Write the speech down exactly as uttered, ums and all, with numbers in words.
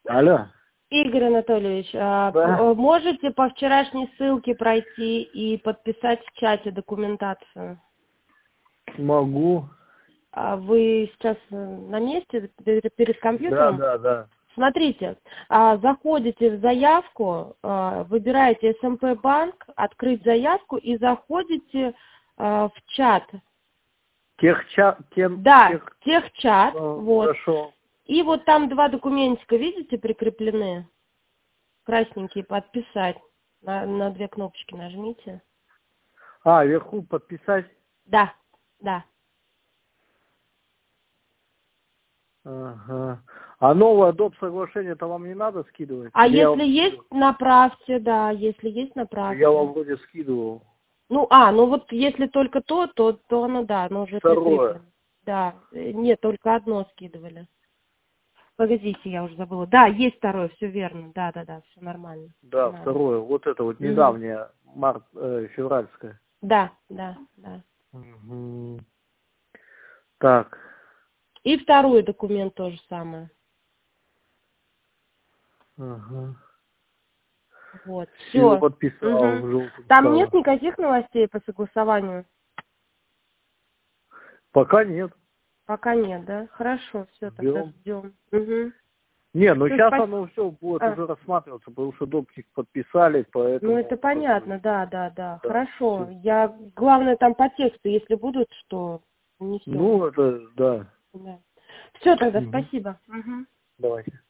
Алло. Игорь Анатольевич, а, Да. можете по вчерашней ссылке пройти и подписать в чате документацию? Могу. А вы сейчас на месте, перед перед Да, компьютером? да, да. Смотрите, а, заходите в заявку, а, выбираете эс эм пэ банк, открыть заявку и заходите а, в чат. Техчат, тем, Да, тех... техчат, О, вот. хорошо. И вот там два документика, видите, прикреплены? Красненькие, подписать. На, на две кнопочки нажмите. А, вверху подписать. Да, да. Ага. А новое доп. Соглашение-то вам не надо скидывать? А Или я если вам есть, скидывал? направьте, да, если есть, Я направьте. вам вроде скидывал. Ну, а, ну вот если только то, то, то оно, да, оно уже Второе. прикреплено. Да, э, нет, только одно скидывали. Погодите, я уже забыла. Да, есть второе, все верно. Да, да, да, все нормально. Да, Надо. второе. Вот это вот Мгм. недавнее, март, э, февральское. Да, да, да. Угу. Так. И второй документ то же самое. Ага. Вот, Все все. подписал, Угу. желтым Там нет стало. никаких новостей по согласованию? Пока нет. Пока нет, да? Хорошо, все, тогда Ждем. ждем. Угу. Не, ну Все, сейчас спасибо. оно все будет А, уже рассматриваться, потому что допчик подписали, ну это поэтому как бы, понятно, да, да, да. да, Хорошо. все. Я, главное там по тексту, если будут, что несем. Ну, это, да. Да. Все, тогда Угу. спасибо. Угу. Давайте.